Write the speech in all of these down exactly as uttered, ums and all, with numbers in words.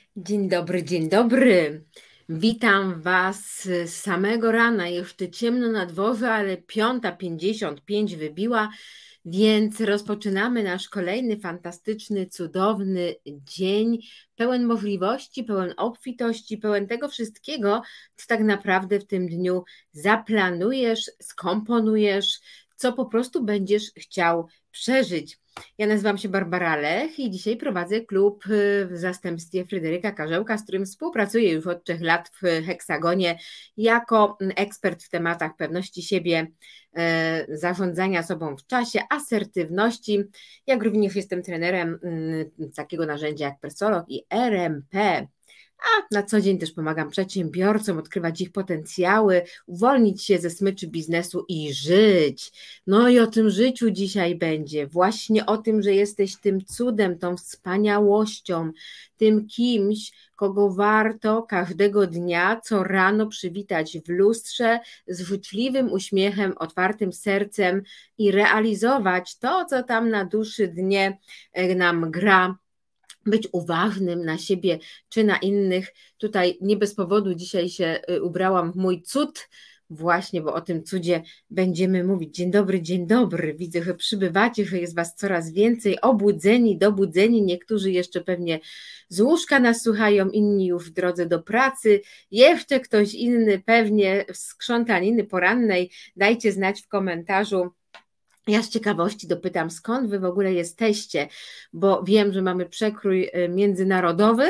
Dzień dobry, dzień dobry. Witam Was z samego rana. Jeszcze ciemno na dworze, ale piąta pięćdziesiąt pięć wybiła, więc rozpoczynamy nasz kolejny fantastyczny, cudowny dzień, pełen możliwości, pełen obfitości, pełen tego wszystkiego, co tak naprawdę w tym dniu zaplanujesz, skomponujesz, co po prostu będziesz chciał przeżyć. Ja nazywam się Barbara Lech i dzisiaj prowadzę klub w zastępstwie Fryderyka Karzełka, z którym współpracuję już od trzech lat w Heksagonie jako ekspert w tematach pewności siebie, zarządzania sobą w czasie, asertywności, jak również jestem trenerem takiego narzędzia jak Persolog i R M P. A na co dzień też pomagam przedsiębiorcom odkrywać ich potencjały, uwolnić się ze smyczy biznesu i żyć. No i o tym życiu dzisiaj będzie, właśnie o tym, że jesteś tym cudem, tą wspaniałością, tym kimś, kogo warto każdego dnia co rano przywitać w lustrze z życzliwym uśmiechem, otwartym sercem i realizować to, co tam na dłuższy dnie nam gra. Być uważnym na siebie czy na innych. Tutaj nie bez powodu dzisiaj się ubrałam w mój cud, właśnie, bo o tym cudzie będziemy mówić. Dzień dobry, dzień dobry. Widzę, że przybywacie, że jest Was coraz więcej, obudzeni, dobudzeni. Niektórzy jeszcze pewnie z łóżka nas słuchają, inni już w drodze do pracy. Jeszcze ktoś inny pewnie z krzątaniny porannej. Dajcie znać w komentarzu. Ja z ciekawości dopytam, skąd Wy w ogóle jesteście, bo wiem, że mamy przekrój międzynarodowy,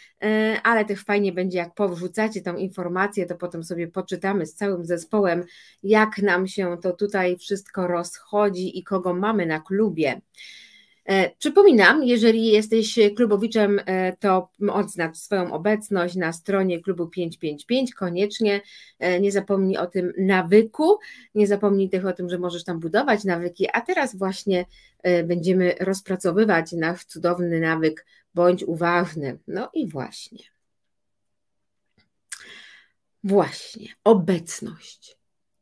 ale też fajnie będzie, jak powrzucacie tą informację, to potem sobie poczytamy z całym zespołem, jak nam się to tutaj wszystko rozchodzi i kogo mamy na klubie. Przypominam, jeżeli jesteś klubowiczem, to odznacz swoją obecność na stronie klubu pięć pięć pięć, koniecznie nie zapomnij o tym nawyku, nie zapomnij też o tym, że możesz tam budować nawyki, a teraz właśnie będziemy rozpracowywać nasz cudowny nawyk, bądź uważny. No i właśnie, właśnie, obecność.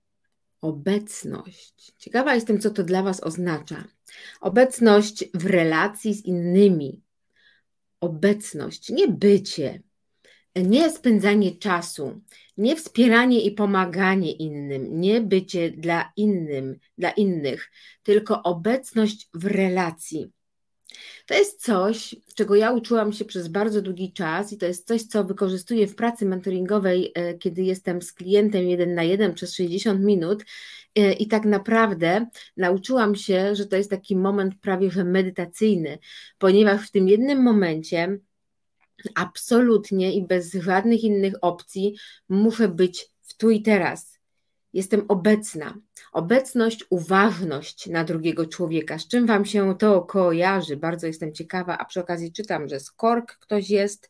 Obecność. Ciekawa jestem, co to dla Was oznacza. Obecność w relacji z innymi. Obecność, nie bycie, nie spędzanie czasu, nie wspieranie i pomaganie innym, nie bycie dla innym, dla innych, tylko obecność w relacji. To jest coś, czego ja uczyłam się przez bardzo długi czas i to jest coś, co wykorzystuję w pracy mentoringowej, kiedy jestem z klientem jeden na jeden przez sześćdziesiąt minut i tak naprawdę nauczyłam się, że to jest taki moment prawie że medytacyjny, ponieważ w tym jednym momencie absolutnie i bez żadnych innych opcji muszę być w tu i teraz. Jestem obecna. Obecność, uważność na drugiego człowieka. Z czym Wam się to kojarzy? Bardzo jestem ciekawa, a przy okazji czytam, że z Kork ktoś jest.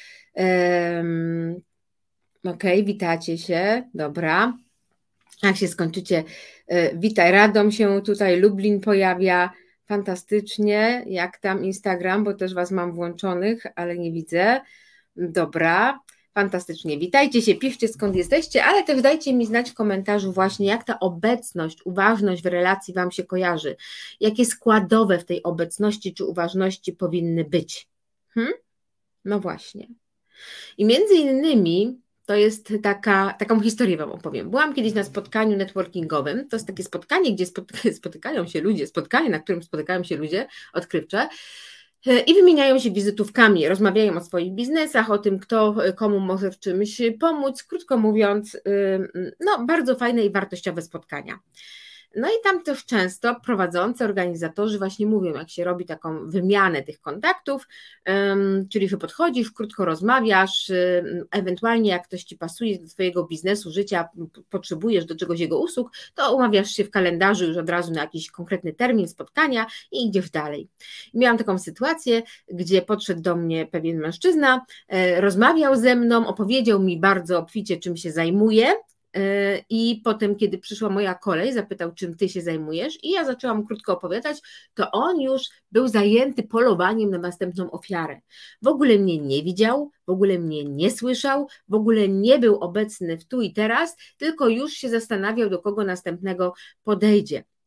Um, Okej, okay, witacie się, dobra. Jak się skończycie, witaj, Radom się tutaj, Lublin pojawia, fantastycznie. Jak tam Instagram, bo też Was mam włączonych, ale nie widzę. Dobra. Fantastycznie, witajcie się, piszcie skąd jesteście, ale też dajcie mi znać w komentarzu właśnie, jak ta obecność, uważność w relacji Wam się kojarzy, jakie składowe w tej obecności czy uważności powinny być. Hmm? No właśnie. I między innymi to jest taka, taką historię Wam opowiem. Byłam kiedyś na spotkaniu networkingowym, to jest takie spotkanie, gdzie spotykają się ludzie, spotkanie, na którym spotykają się ludzie odkrywcze, i wymieniają się wizytówkami, rozmawiają o swoich biznesach, o tym, kto komu może w czymś pomóc. Krótko mówiąc, no, bardzo fajne i wartościowe spotkania. No i tam też często prowadzący, organizatorzy właśnie mówią, jak się robi taką wymianę tych kontaktów, czyli że podchodzisz, krótko rozmawiasz, ewentualnie jak ktoś Ci pasuje do Twojego biznesu, życia, potrzebujesz do czegoś jego usług, to umawiasz się w kalendarzu już od razu na jakiś konkretny termin spotkania i idziesz dalej. I miałam taką sytuację, gdzie podszedł do mnie pewien mężczyzna, rozmawiał ze mną, opowiedział mi bardzo obficie, czym się zajmuje. I potem, kiedy przyszła moja kolej, zapytał, czym Ty się zajmujesz, i ja zaczęłam krótko opowiadać, to on już był zajęty polowaniem na następną ofiarę. W ogóle mnie nie widział, w ogóle mnie nie słyszał, w ogóle nie był obecny w tu i teraz, tylko już się zastanawiał, do kogo następnego podejdzie.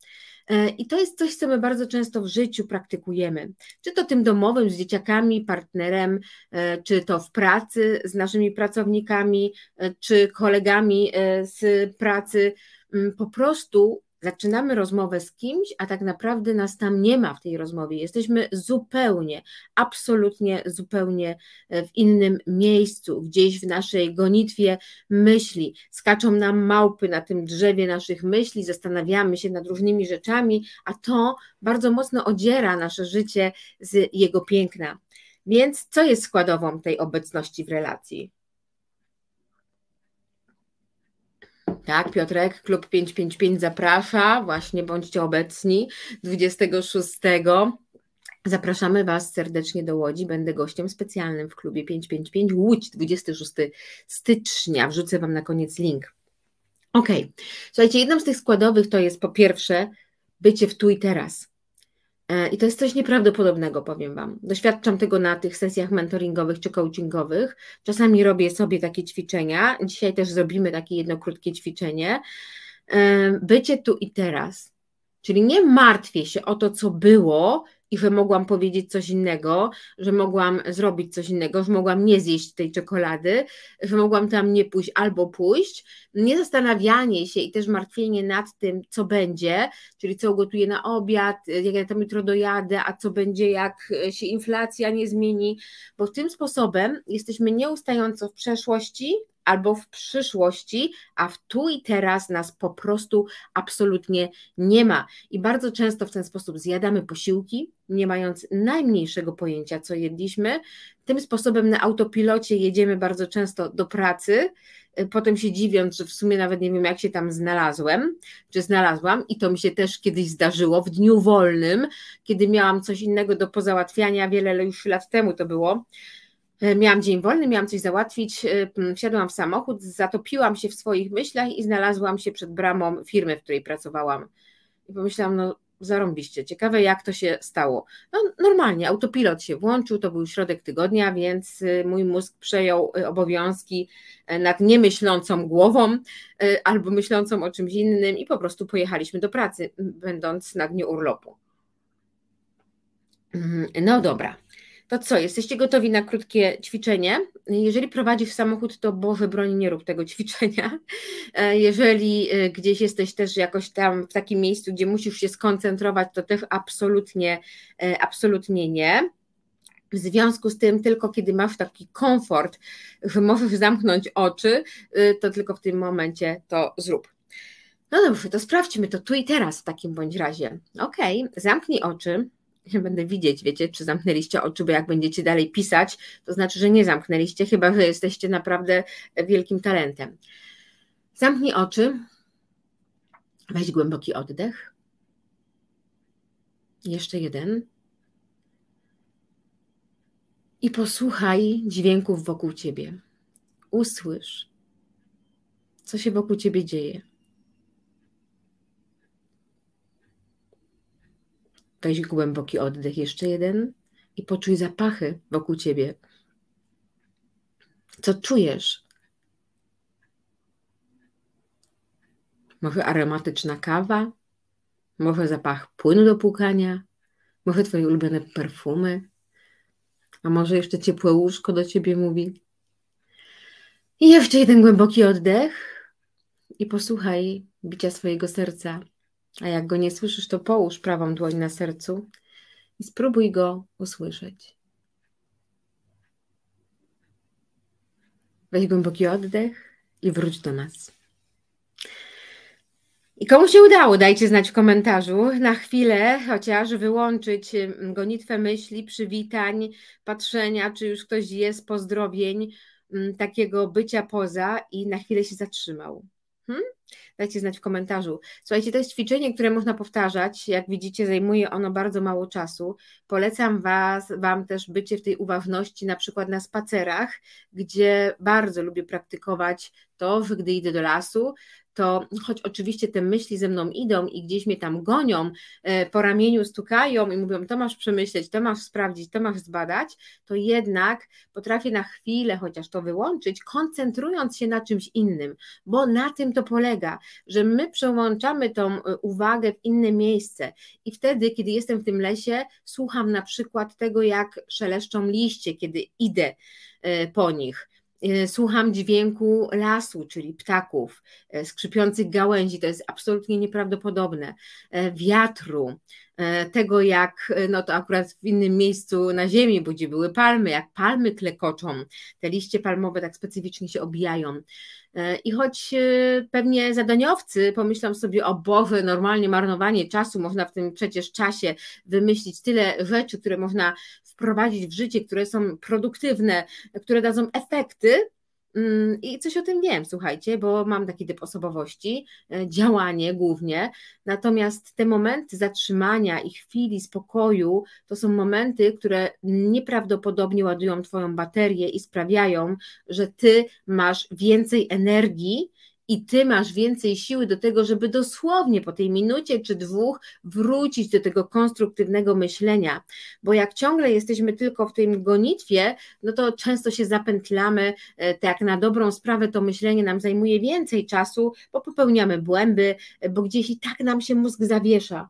I to jest coś, co my bardzo często w życiu praktykujemy. Czy to tym domowym, z dzieciakami, partnerem, czy to w pracy z naszymi pracownikami, czy kolegami z pracy. Po prostu zaczynamy rozmowę z kimś, a tak naprawdę nas tam nie ma w tej rozmowie. Jesteśmy zupełnie, absolutnie zupełnie w innym miejscu, gdzieś w naszej gonitwie myśli. Skaczą nam małpy na tym drzewie naszych myśli, zastanawiamy się nad różnymi rzeczami, a to bardzo mocno odziera nasze życie z jego piękna. Więc co jest składową tej obecności w relacji? Tak, Piotrek, klub pięć pięć pięć zaprasza, właśnie bądźcie obecni dwudziestego szóstego. Zapraszamy Was serdecznie do Łodzi, będę gościem specjalnym w klubie pięć pięć pięć, Łódź, dwudziestego szóstego stycznia, wrzucę Wam na koniec link. Ok, słuchajcie, jedną z tych składowych to jest po pierwsze bycie w tu i teraz. I to jest coś nieprawdopodobnego, powiem Wam. Doświadczam tego na tych sesjach mentoringowych czy coachingowych. Czasami robię sobie takie ćwiczenia. Dzisiaj też zrobimy takie jedno krótkie ćwiczenie. Bycie tu i teraz. Czyli nie martwię się o to, co było i że mogłam powiedzieć coś innego, że mogłam zrobić coś innego, że mogłam nie zjeść tej czekolady, że mogłam tam nie pójść albo pójść. Nie zastanawianie się i też martwienie nad tym, co będzie, czyli co ugotuję na obiad, jak ja tam jutro dojadę, a co będzie, jak się inflacja nie zmieni, bo tym sposobem jesteśmy nieustająco w przeszłości albo w przyszłości, a w tu i teraz nas po prostu absolutnie nie ma. I bardzo często w ten sposób zjadamy posiłki, nie mając najmniejszego pojęcia, co jedliśmy. Tym sposobem na autopilocie jedziemy bardzo często do pracy, potem się dziwiąc, że w sumie nawet nie wiem, jak się tam znalazłem, czy znalazłam, i to mi się też kiedyś zdarzyło w dniu wolnym, kiedy miałam coś innego do pozałatwiania, wiele już lat temu to było. Miałam dzień wolny, miałam coś załatwić, wsiadłam w samochód, zatopiłam się w swoich myślach i znalazłam się przed bramą firmy, w której pracowałam. I pomyślałam, no zarąbiście, ciekawe jak to się stało. No normalnie, autopilot się włączył, to był środek tygodnia, więc mój mózg przejął obowiązki nad niemyślącą głową albo myślącą o czymś innym i po prostu pojechaliśmy do pracy, będąc na dniu urlopu. No dobra. To co, jesteście gotowi na krótkie ćwiczenie? Jeżeli prowadzisz samochód, to Boże broni, nie rób tego ćwiczenia. Jeżeli gdzieś jesteś też jakoś tam w takim miejscu, gdzie musisz się skoncentrować, to też absolutnie, absolutnie nie. W związku z tym, tylko kiedy masz taki komfort, że możesz zamknąć oczy, to tylko w tym momencie to zrób. No dobrze, to sprawdźmy to tu i teraz w takim bądź razie. Ok, zamknij oczy. Ja będę widzieć, wiecie, czy zamknęliście oczy, bo jak będziecie dalej pisać, to znaczy, że nie zamknęliście, chyba że jesteście naprawdę wielkim talentem. Zamknij oczy, weź głęboki oddech. Jeszcze jeden. I posłuchaj dźwięków wokół ciebie. Usłysz, co się wokół ciebie dzieje. Weź głęboki oddech, jeszcze jeden i poczuj zapachy wokół ciebie. Co czujesz? Może aromatyczna kawa? Może zapach płynu do płukania? Może twoje ulubione perfumy? A może jeszcze ciepłe łóżko do ciebie mówi? I jeszcze jeden głęboki oddech i posłuchaj bicia swojego serca. A jak go nie słyszysz, to połóż prawą dłoń na sercu i spróbuj go usłyszeć. Weź głęboki oddech i wróć do nas. I komu się udało, dajcie znać w komentarzu. Na chwilę chociaż wyłączyć gonitwę myśli, przywitań, patrzenia, czy już ktoś jest, pozdrowień, takiego bycia poza i na chwilę się zatrzymał. Hmm? Dajcie znać w komentarzu. Słuchajcie, to jest ćwiczenie, które można powtarzać. Jak widzicie, zajmuje ono bardzo mało czasu. Polecam was, Wam też bycie w tej uważności, na przykład na spacerach, gdzie bardzo lubię praktykować to, że gdy idę do lasu, to choć oczywiście te myśli ze mną idą i gdzieś mnie tam gonią, po ramieniu stukają i mówią, to masz przemyśleć, to masz sprawdzić, to masz zbadać, to jednak potrafię na chwilę chociaż to wyłączyć, koncentrując się na czymś innym, bo na tym to polega, że my przełączamy tą uwagę w inne miejsce i wtedy, kiedy jestem w tym lesie, słucham na przykład tego, jak szeleszczą liście, kiedy idę po nich. Słucham dźwięku lasu, czyli ptaków, skrzypiących gałęzi, to jest absolutnie nieprawdopodobne, wiatru, tego jak, no to akurat w innym miejscu na ziemi, bo gdzie były palmy, jak palmy klekoczą, te liście palmowe tak specyficznie się obijają. I choć pewnie zadaniowcy pomyślą sobie, o Boże, normalnie marnowanie czasu, można w tym przecież czasie wymyślić tyle rzeczy, które można wprowadzić w życie, które są produktywne, które dadzą efekty. I coś o tym wiem, słuchajcie, bo mam taki typ osobowości, działanie głównie, natomiast te momenty zatrzymania i chwili spokoju to są momenty, które nieprawdopodobnie ładują Twoją baterię i sprawiają, że Ty masz więcej energii i Ty masz więcej siły do tego, żeby dosłownie po tej minucie czy dwóch wrócić do tego konstruktywnego myślenia, bo jak ciągle jesteśmy tylko w tej gonitwie, no to często się zapętlamy, tak na dobrą sprawę to myślenie nam zajmuje więcej czasu, bo popełniamy błędy, bo gdzieś i tak nam się mózg zawiesza.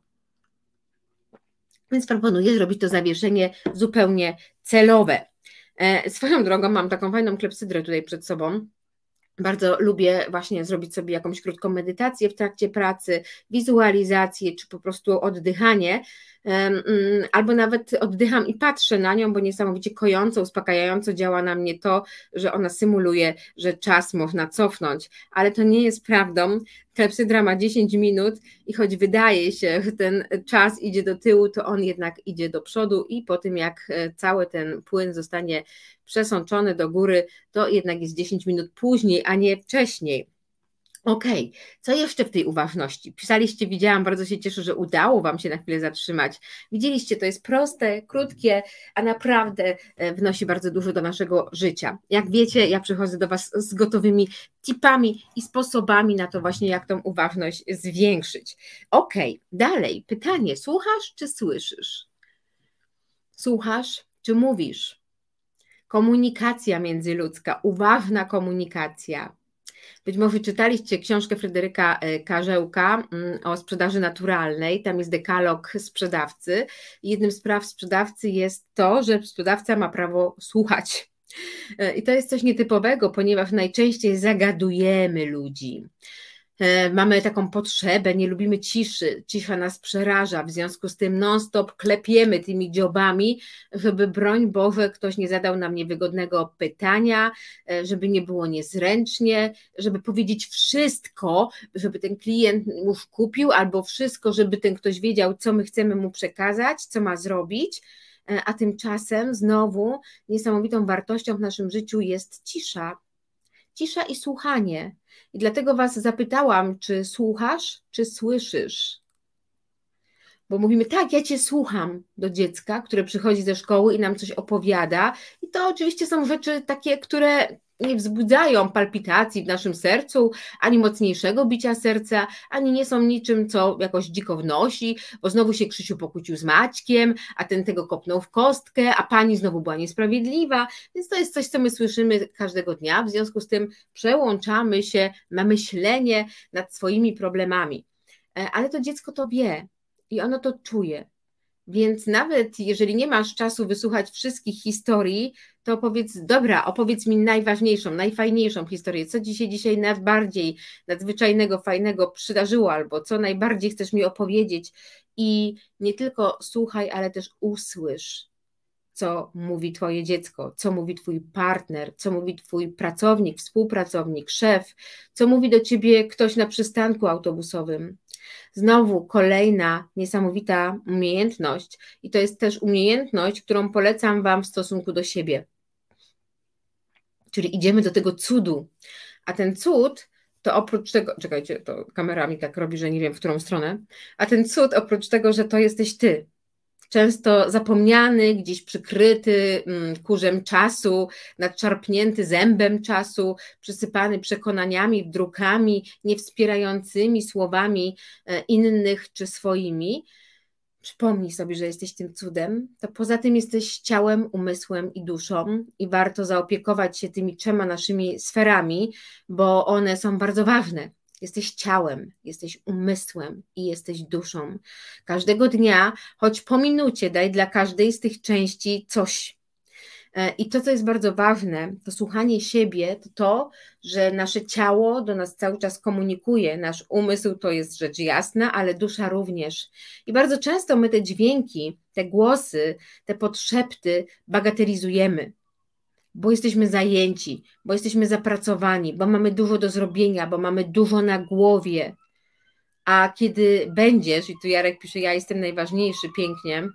Więc proponuję zrobić to zawieszenie zupełnie celowe. Swoją drogą mam taką fajną klepsydrę tutaj przed sobą. Bardzo lubię właśnie zrobić sobie jakąś krótką medytację w trakcie pracy, wizualizację czy po prostu oddychanie, albo nawet oddycham i patrzę na nią, bo niesamowicie kojąco, uspokajająco działa na mnie to, że ona symuluje, że czas można cofnąć, ale to nie jest prawdą. Klepsydra ma dziesięć minut i choć wydaje się, że ten czas idzie do tyłu, to on jednak idzie do przodu i po tym jak cały ten płyn zostanie przesączony do góry, to jednak jest dziesięć minut później, a nie wcześniej. Okej, okay. Co jeszcze w tej uważności? Pisaliście, widziałam, bardzo się cieszę, że udało Wam się na chwilę zatrzymać. Widzieliście, to jest proste, krótkie, a naprawdę wnosi bardzo dużo do naszego życia. Jak wiecie, ja przychodzę do Was z gotowymi tipami i sposobami na to właśnie, jak tą uważność zwiększyć. Okej, okay. Dalej, pytanie, słuchasz czy słyszysz? Słuchasz czy mówisz? Komunikacja międzyludzka, uważna komunikacja. Być może czytaliście książkę Fryderyka Karzełka o sprzedaży naturalnej, tam jest dekalog sprzedawcy. Jednym z praw sprzedawcy jest to, że sprzedawca ma prawo słuchać. I to jest coś nietypowego, ponieważ najczęściej zagadujemy ludzi. Mamy taką potrzebę, nie lubimy ciszy, cisza nas przeraża, w związku z tym non-stop klepiemy tymi dziobami, żeby broń Boże ktoś nie zadał nam niewygodnego pytania, żeby nie było niezręcznie, żeby powiedzieć wszystko, żeby ten klient już kupił, albo wszystko, żeby ten ktoś wiedział, co my chcemy mu przekazać, co ma zrobić, a tymczasem znowu niesamowitą wartością w naszym życiu jest cisza. Cisza i słuchanie. I dlatego Was zapytałam, czy słuchasz, czy słyszysz? Bo mówimy, tak, ja Cię słucham do dziecka, które przychodzi ze szkoły i nam coś opowiada. I to oczywiście są rzeczy takie, które nie wzbudzają palpitacji w naszym sercu, ani mocniejszego bicia serca, ani nie są niczym, co jakoś dziko wnosi, bo znowu się Krzysiu pokłócił z Maćkiem, a ten tego kopnął w kostkę, a pani znowu była niesprawiedliwa, więc to jest coś, co my słyszymy każdego dnia, w związku z tym przełączamy się na myślenie nad swoimi problemami, ale to dziecko to wie i ono to czuje. Więc nawet jeżeli nie masz czasu wysłuchać wszystkich historii, to opowiedz, dobra, opowiedz mi najważniejszą, najfajniejszą historię, co Ci się dzisiaj najbardziej nadzwyczajnego, fajnego przydarzyło, albo co najbardziej chcesz mi opowiedzieć i nie tylko słuchaj, ale też usłysz, co mówi Twoje dziecko, co mówi Twój partner, co mówi Twój pracownik, współpracownik, szef, co mówi do Ciebie ktoś na przystanku autobusowym. Znowu kolejna niesamowita umiejętność i to jest też umiejętność, którą polecam Wam w stosunku do siebie. Czyli idziemy do tego cudu, a ten cud to oprócz tego, czekajcie, to kamera mi tak robi, że nie wiem w którą stronę, a ten cud oprócz tego, że to jesteś Ty, często zapomniany, gdzieś przykryty kurzem czasu, nadszarpnięty zębem czasu, przysypany przekonaniami, wdrukami, niewspierającymi słowami innych czy swoimi. Przypomnij sobie, że jesteś tym cudem, to poza tym jesteś ciałem, umysłem i duszą i warto zaopiekować się tymi trzema naszymi sferami, bo one są bardzo ważne. Jesteś ciałem, jesteś umysłem i jesteś duszą. Każdego dnia, choć po minucie, daj dla każdej z tych części coś. I to, co jest bardzo ważne, to słuchanie siebie, to to, że nasze ciało do nas cały czas komunikuje, nasz umysł to jest rzecz jasna, ale dusza również. I bardzo często my te dźwięki, te głosy, te podszepty bagatelizujemy, bo jesteśmy zajęci, bo jesteśmy zapracowani, bo mamy dużo do zrobienia, bo mamy dużo na głowie. A kiedy będziesz, i tu Jarek pisze, ja jestem najważniejszy, pięknie,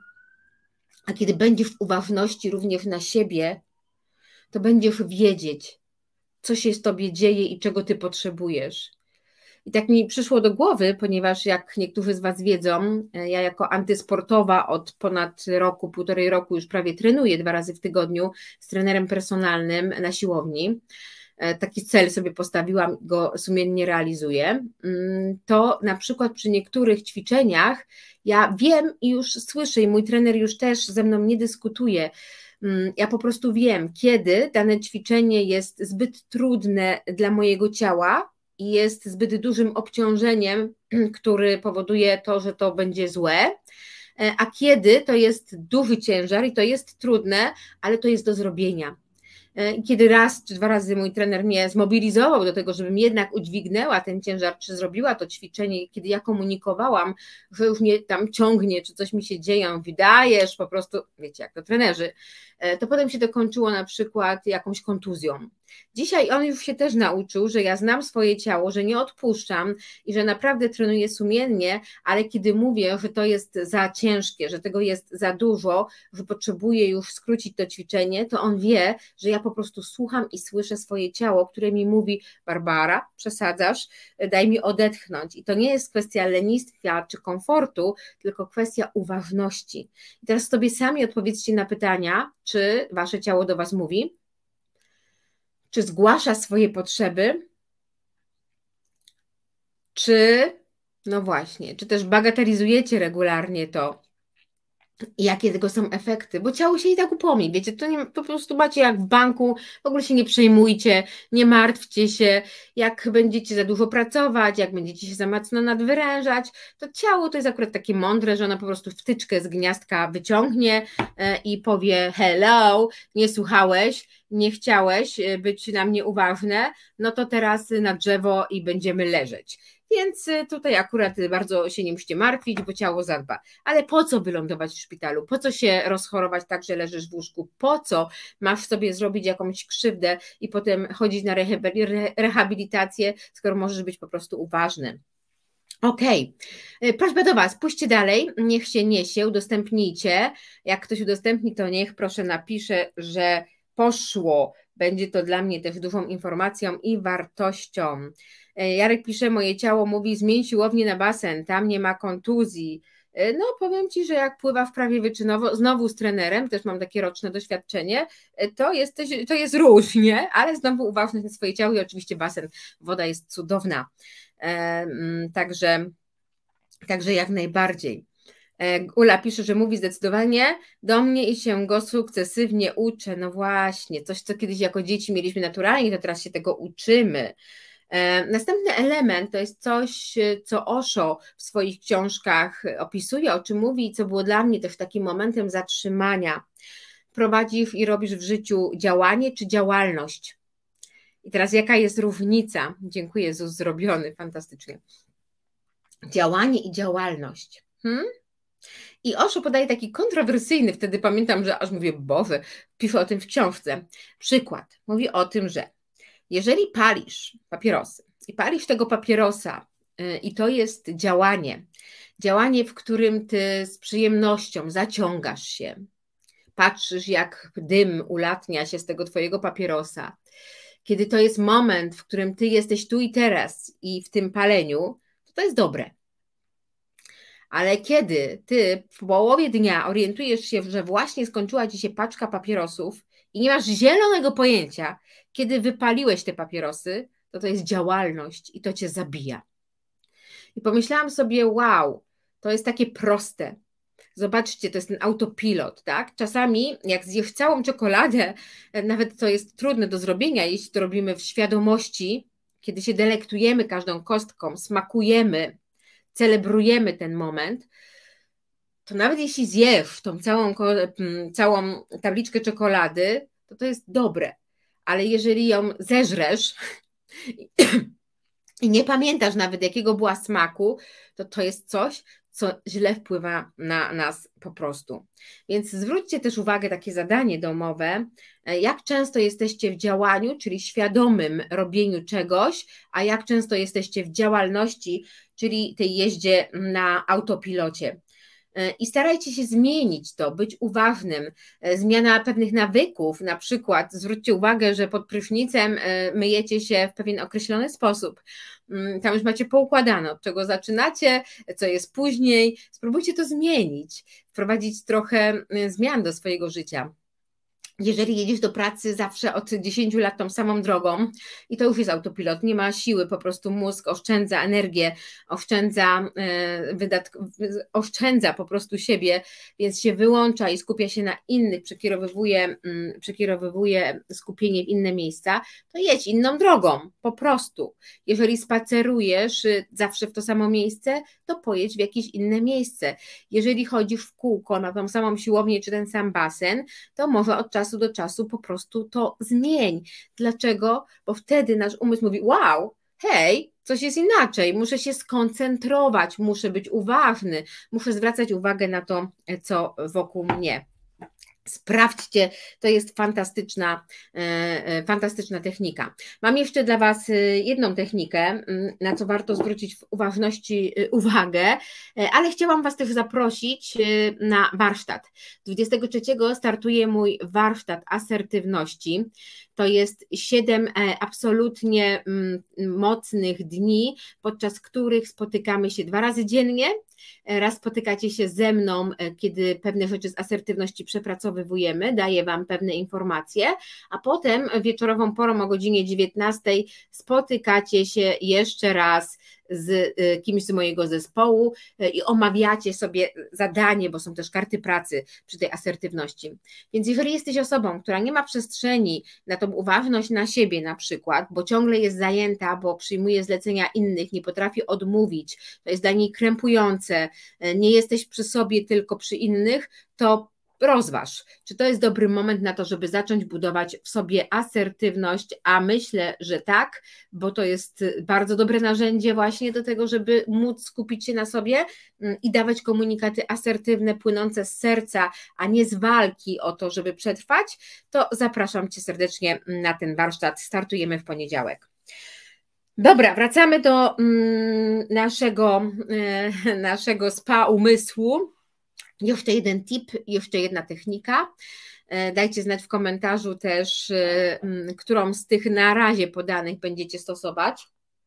a kiedy będziesz w uważności również na siebie, to będziesz wiedzieć, co się z tobie dzieje i czego ty potrzebujesz. I tak mi przyszło do głowy, ponieważ jak niektórzy z was wiedzą, ja jako antysportowa od ponad roku, półtorej roku już prawie trenuję dwa razy w tygodniu z trenerem personalnym na siłowni. Taki cel sobie postawiłam, go sumiennie realizuję. To na przykład przy niektórych ćwiczeniach ja wiem i już słyszę i mój trener już też ze mną nie dyskutuje. Ja po prostu wiem, kiedy dane ćwiczenie jest zbyt trudne dla mojego ciała i jest zbyt dużym obciążeniem, który powoduje to, że to będzie złe, a kiedy to jest duży ciężar i to jest trudne, ale to jest do zrobienia. Kiedy raz czy dwa razy mój trener mnie zmobilizował do tego, żebym jednak udźwignęła ten ciężar, czy zrobiła to ćwiczenie, kiedy ja komunikowałam, że już mnie tam ciągnie, czy coś mi się dzieje, mówi, dajesz, po prostu, wiecie, jak to trenerzy, to potem się to kończyło na przykład jakąś kontuzją. Dzisiaj on już się też nauczył, że ja znam swoje ciało, że nie odpuszczam i że naprawdę trenuję sumiennie, ale kiedy mówię, że to jest za ciężkie, że tego jest za dużo, że potrzebuję już skrócić to ćwiczenie, to on wie, że ja po prostu słucham i słyszę swoje ciało, które mi mówi, Barbara, przesadzasz, daj mi odetchnąć. I to nie jest kwestia lenistwa czy komfortu, tylko kwestia uważności. I teraz sobie sami odpowiedzcie na pytania, czy wasze ciało do was mówi, czy zgłasza swoje potrzeby, czy, no właśnie, czy też bagatelizujecie regularnie to, jakie tego są efekty, bo ciało się i tak upomni, wiecie, to nie, po prostu macie jak w banku, w ogóle się nie przejmujcie, nie martwcie się, jak będziecie za dużo pracować, jak będziecie się za mocno nadwyrężać, to ciało to jest akurat takie mądre, że ona po prostu wtyczkę z gniazdka wyciągnie i powie hello, nie słuchałeś, nie chciałeś być na mnie uważne, no to teraz na drzewo i będziemy leżeć. Więc tutaj akurat bardzo się nie musicie martwić, bo ciało zadba. Ale po co wylądować w szpitalu? Po co się rozchorować tak, że leżysz w łóżku? Po co masz sobie zrobić jakąś krzywdę i potem chodzić na rehabilitację, skoro możesz być po prostu uważny? Okej, okay. Prośba do was, pójście dalej, niech się niesie, udostępnijcie. Jak ktoś udostępni, to niech proszę napisze, że poszło. Będzie to dla mnie też dużą informacją i wartością. Jarek pisze, moje ciało mówi, zmień siłownię na basen, tam nie ma kontuzji. No powiem ci, że jak pływa w prawie wyczynowo, znowu z trenerem, też mam takie roczne doświadczenie, to jest, to jest różnie, ale znowu uważność na swoje ciało i oczywiście basen, woda jest cudowna. Także, także jak najbardziej. Ula pisze, że mówi zdecydowanie do mnie i się go sukcesywnie uczę. No właśnie, coś co kiedyś jako dzieci mieliśmy naturalnie, to teraz się tego uczymy. Następny element to jest coś, co Osho w swoich książkach opisuje, o czym mówi i co było dla mnie też takim momentem zatrzymania. Prowadzisz i robisz w życiu działanie czy działalność? I teraz jaka jest różnica? Dziękuję, Jezus, zrobiony, fantastycznie. Działanie i działalność. Hmm? I Osho podaje taki kontrowersyjny, wtedy pamiętam, że aż mówię, Boże, pisze o tym w książce. Przykład. Mówi o tym, że jeżeli palisz papierosy i palisz tego papierosa yy, i to jest działanie, działanie, w którym ty z przyjemnością zaciągasz się, patrzysz jak dym ulatnia się z tego twojego papierosa, kiedy to jest moment, w którym ty jesteś tu i teraz i w tym paleniu, to to jest dobre. Ale kiedy ty w połowie dnia orientujesz się, że właśnie skończyła ci się paczka papierosów i nie masz zielonego pojęcia, kiedy wypaliłeś te papierosy, to to jest działalność i to cię zabija. I pomyślałam sobie, wow, to jest takie proste. Zobaczcie, to jest ten autopilot, tak? Czasami jak zjesz całą czekoladę, nawet to jest trudne do zrobienia, jeśli to robimy w świadomości, kiedy się delektujemy każdą kostką, smakujemy, celebrujemy ten moment, to nawet jeśli zjesz tą całą, całą tabliczkę czekolady, to to jest dobre, ale jeżeli ją zeżresz i nie pamiętasz nawet jakiego była smaku, to to jest coś, co źle wpływa na nas po prostu. Więc zwróćcie też uwagę, takie zadanie domowe, jak często jesteście w działaniu, czyli świadomym robieniu czegoś, a jak często jesteście w działalności, czyli tej jeździe na autopilocie. I starajcie się zmienić to, być uważnym. Zmiana pewnych nawyków, na przykład zwróćcie uwagę, że pod prysznicem myjecie się w pewien określony sposób. Tam już macie poukładane, od czego zaczynacie, co jest później. Spróbujcie to zmienić, wprowadzić trochę zmian do swojego życia. Jeżeli jedziesz do pracy zawsze od dziesięciu lat tą samą drogą i to już jest autopilot, nie ma siły, po prostu mózg oszczędza energię, oszczędza, wydatk- oszczędza po prostu siebie, więc się wyłącza i skupia się na innych, przekierowywuje, przekierowywuje skupienie w inne miejsca, to jedź inną drogą, po prostu. Jeżeli spacerujesz zawsze w to samo miejsce, to pojedź w jakieś inne miejsce. Jeżeli chodzisz w kółko na tą samą siłownię czy ten sam basen, to może od czasu do czasu po prostu to zmień. Dlaczego? Bo wtedy nasz umysł mówi, wow, hej, coś jest inaczej, muszę się skoncentrować, muszę być uważny, muszę zwracać uwagę na to, co wokół mnie. Sprawdźcie, to jest fantastyczna, fantastyczna technika. Mam jeszcze dla Was jedną technikę, na co warto zwrócić w uważności uwagę, ale chciałam Was też zaprosić na warsztat. dwudziestego trzeciego startuje mój warsztat asertywności. To jest siedem absolutnie mocnych dni, podczas których spotykamy się dwa razy dziennie. Raz spotykacie się ze mną, kiedy pewne rzeczy z asertywności przepracowujemy, daję Wam pewne informacje, a potem wieczorową porą o godzinie dziewiętnastej spotykacie się jeszcze raz z kimś z mojego zespołu i omawiacie sobie zadanie, bo są też karty pracy przy tej asertywności. Więc jeżeli jesteś osobą, która nie ma przestrzeni na tą uważność na siebie na przykład, bo ciągle jest zajęta, bo przyjmuje zlecenia innych, nie potrafi odmówić, to jest dla niej krępujące, nie jesteś przy sobie, tylko przy innych, to rozważ, czy to jest dobry moment na to, żeby zacząć budować w sobie asertywność, a myślę, że tak, bo to jest bardzo dobre narzędzie właśnie do tego, żeby móc skupić się na sobie i dawać komunikaty asertywne, płynące z serca, a nie z walki o to, żeby przetrwać, to zapraszam Cię serdecznie na ten warsztat, startujemy w poniedziałek. Dobra, wracamy do naszego, naszego spa umysłu. Jeszcze jeden tip, jeszcze jedna technika. Dajcie znać w komentarzu też, którą z tych na razie podanych będziecie stosować.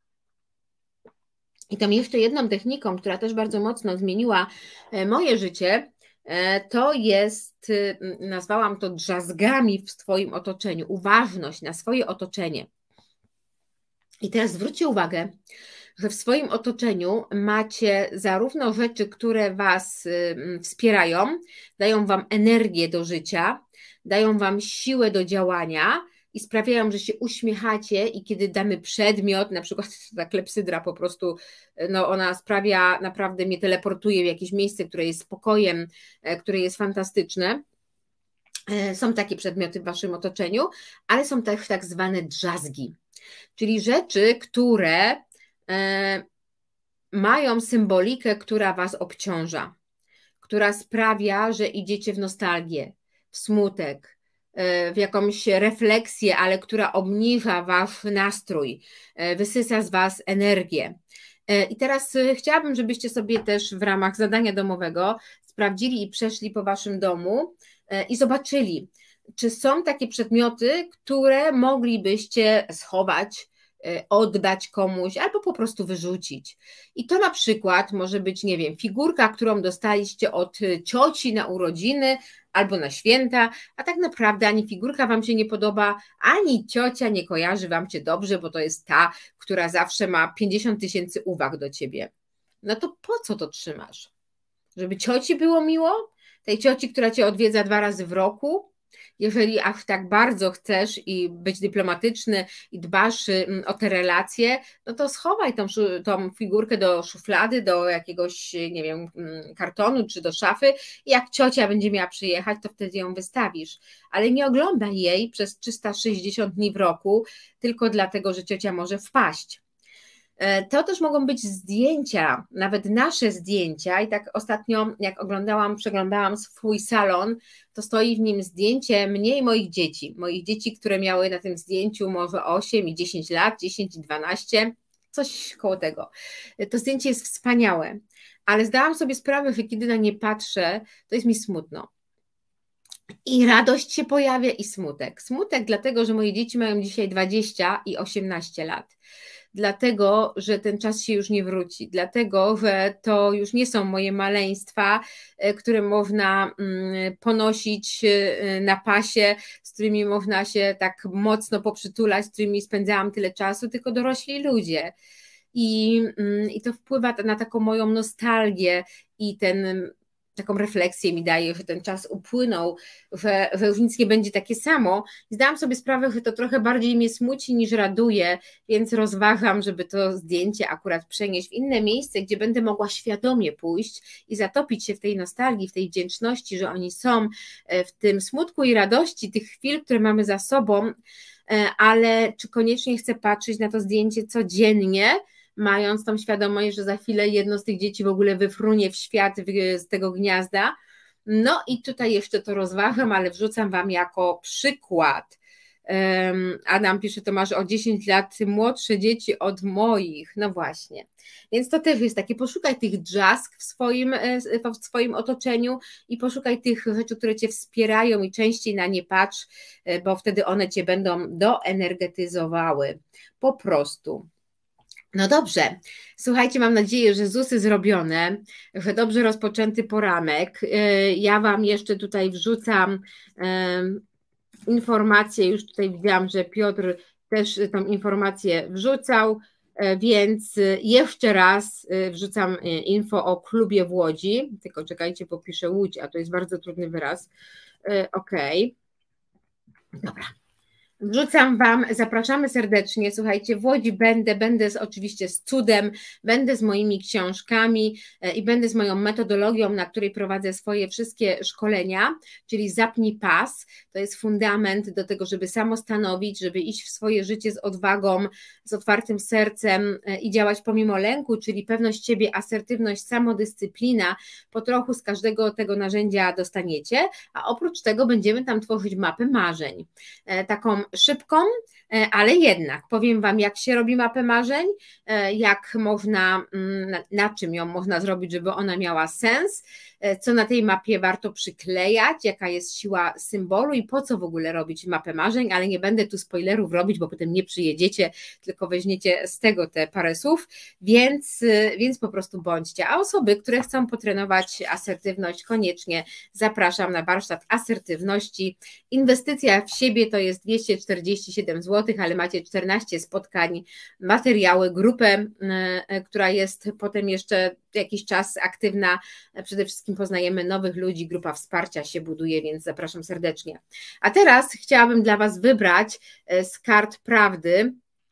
I tą jeszcze jedną techniką, która też bardzo mocno zmieniła moje życie, to jest, nazwałam to drzazgami w Twoim otoczeniu, uważność na swoje otoczenie. I teraz zwróćcie uwagę, że w swoim otoczeniu macie zarówno rzeczy, które Was wspierają, dają Wam energię do życia, dają Wam siłę do działania i sprawiają, że się uśmiechacie i kiedy damy przedmiot, na przykład ta klepsydra po prostu, no ona sprawia, naprawdę mnie teleportuje w jakieś miejsce, które jest spokojem, które jest fantastyczne. Są takie przedmioty w Waszym otoczeniu, ale są też tak zwane drzazgi, czyli rzeczy, które mają symbolikę, która Was obciąża, która sprawia, że idziecie w nostalgię, w smutek, w jakąś refleksję, ale która obniża Wasz nastrój, wysysa z Was energię. I teraz chciałabym, żebyście sobie też w ramach zadania domowego sprawdzili i przeszli po Waszym domu i zobaczyli, czy są takie przedmioty, które moglibyście schować, oddać komuś albo po prostu wyrzucić. I to na przykład może być, nie wiem, figurka, którą dostaliście od cioci na urodziny albo na święta, a tak naprawdę ani figurka Wam się nie podoba, ani ciocia nie kojarzy Wam Cię dobrze, bo to jest ta, która zawsze ma pięćdziesiąt tysięcy uwag do Ciebie. No to po co to trzymasz? Żeby cioci było miło? Tej cioci, która Cię odwiedza dwa razy w roku? Jeżeli aż tak bardzo chcesz i być dyplomatyczny i dbasz o te relacje, no to schowaj tą, tą figurkę do szuflady, do jakiegoś, nie wiem, kartonu czy do szafy i jak ciocia będzie miała przyjechać, to wtedy ją wystawisz. Ale nie oglądaj jej przez trzysta sześćdziesiąt dni w roku tylko dlatego, że ciocia może wpaść. To też mogą być zdjęcia, nawet nasze zdjęcia i tak ostatnio jak oglądałam, przeglądałam swój salon, to stoi w nim zdjęcie mnie i moich dzieci, moich dzieci, które miały na tym zdjęciu może osiem i dziesięć lat, dziesięć i dwanaście, coś koło tego. To zdjęcie jest wspaniałe, ale zdałam sobie sprawę, że kiedy na nie patrzę, to jest mi smutno. I radość się pojawia i smutek. Smutek dlatego, że moje dzieci mają dzisiaj dwadzieścia i osiemnaście lat. Dlatego, że ten czas się już nie wróci, dlatego, że to już nie są moje maleństwa, które można ponosić na pasie, z którymi można się tak mocno poprzytulać, z którymi spędzałam tyle czasu, tylko dorośli ludzie. I, i to wpływa na taką moją nostalgię i ten taką refleksję mi daje, że ten czas upłynął, że, że już nic nie będzie takie samo. Zdałam sobie sprawę, że to trochę bardziej mnie smuci niż raduje, więc rozważam, żeby to zdjęcie akurat przenieść w inne miejsce, gdzie będę mogła świadomie pójść i zatopić się w tej nostalgii, w tej wdzięczności, że oni są, w tym smutku i radości tych chwil, które mamy za sobą, ale czy koniecznie chcę patrzeć na to zdjęcie codziennie, mając tą świadomość, że za chwilę jedno z tych dzieci w ogóle wyfrunie w świat z tego gniazda. No i tutaj jeszcze to rozważam, ale wrzucam Wam jako przykład. Adam pisze, to masz o dziesięć lat młodsze dzieci od moich. No właśnie. Więc to też jest takie, poszukaj tych drzask w swoim, w swoim otoczeniu i poszukaj tych rzeczy, które Cię wspierają i częściej na nie patrz, bo wtedy one Cię będą doenergetyzowały. Po prostu. No dobrze, słuchajcie, mam nadzieję, że ZUSy zrobione, że dobrze rozpoczęty poranek. Ja Wam jeszcze tutaj wrzucam informację, już tutaj widziałam, że Piotr też tą informację wrzucał, więc jeszcze raz wrzucam info o klubie w Łodzi, tylko czekajcie, bo piszę Łódź, a to jest bardzo trudny wyraz. Ok, dobra. Wrzucam Wam, zapraszamy serdecznie, słuchajcie, w Łodzi będę, będę z, oczywiście z cudem, będę z moimi książkami i będę z moją metodologią, na której prowadzę swoje wszystkie szkolenia, czyli Zapnij Pas, to jest fundament do tego, żeby samostanowić, żeby iść w swoje życie z odwagą, z otwartym sercem i działać pomimo lęku, czyli pewność siebie, asertywność, samodyscyplina, po trochu z każdego tego narzędzia dostaniecie, a oprócz tego będziemy tam tworzyć mapy marzeń, taką szybką, ale jednak powiem Wam, jak się robi mapę marzeń, jak można, na, na czym ją można zrobić, żeby ona miała sens, co na tej mapie warto przyklejać, jaka jest siła symbolu i po co w ogóle robić mapę marzeń, ale nie będę tu spoilerów robić, bo potem nie przyjedziecie, tylko weźmiecie z tego te parę słów, więc, więc po prostu bądźcie. A osoby, które chcą potrenować asertywność, koniecznie zapraszam na warsztat asertywności. Inwestycja w siebie to jest dwieście czterdzieści siedem złotych, ale macie czternaście spotkań, materiały, grupę, która jest potem jeszcze jakiś czas aktywna, przede wszystkim poznajemy nowych ludzi, grupa wsparcia się buduje, więc zapraszam serdecznie. A teraz chciałabym dla Was wybrać z kart prawdy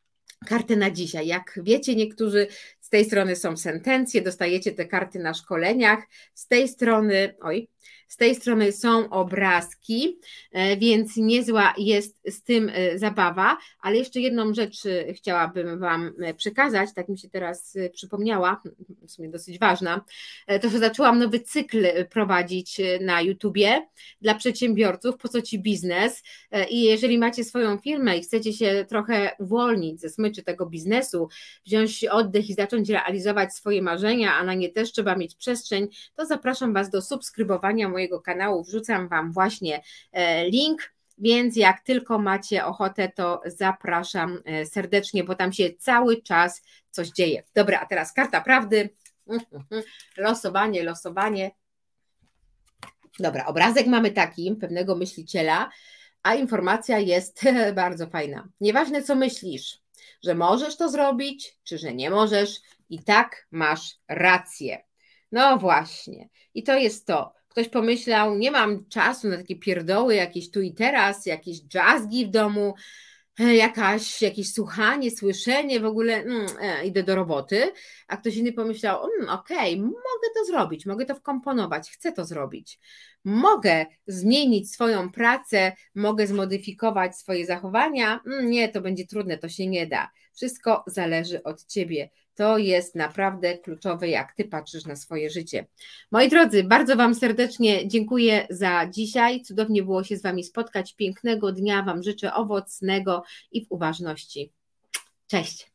kartę na dzisiaj. Jak wiecie, niektórzy z tej strony są sentencje, dostajecie te karty na szkoleniach, z tej strony, oj, z tej strony są obrazki, więc niezła jest z tym zabawa, ale jeszcze jedną rzecz chciałabym Wam przekazać, tak mi się teraz przypomniała, w sumie dosyć ważna, to że zaczęłam nowy cykl prowadzić na YouTubie dla przedsiębiorców, po co Ci biznes, i jeżeli macie swoją firmę i chcecie się trochę uwolnić ze smyczy tego biznesu, wziąć oddech i zacząć realizować swoje marzenia, a na nie też trzeba mieć przestrzeń, to zapraszam Was do subskrybowania mojego kanału, wrzucam Wam właśnie link Więc jak tylko macie ochotę, to zapraszam serdecznie, bo tam się cały czas coś dzieje. Dobra, a teraz karta prawdy. Losowanie, losowanie. Dobra, obrazek mamy taki, pewnego myśliciela, a informacja jest bardzo fajna. Nieważne, co myślisz, że możesz to zrobić, czy że nie możesz, i tak masz rację. No właśnie. I to jest to. Ktoś pomyślał, nie mam czasu na takie pierdoły, jakieś tu i teraz, jakieś jazzgi w domu, jakaś, jakieś słuchanie, słyszenie, w ogóle mm, e, idę do roboty, a ktoś inny pomyślał, mm, okej, okay, mogę to zrobić, mogę to wkomponować, chcę to zrobić, mogę zmienić swoją pracę, mogę zmodyfikować swoje zachowania, mm, nie, to będzie trudne, to się nie da, wszystko zależy od Ciebie. To jest naprawdę kluczowe, jak Ty patrzysz na swoje życie. Moi drodzy, bardzo Wam serdecznie dziękuję za dzisiaj. Cudownie było się z Wami spotkać. Pięknego dnia Wam życzę, owocnego i w uważności. Cześć!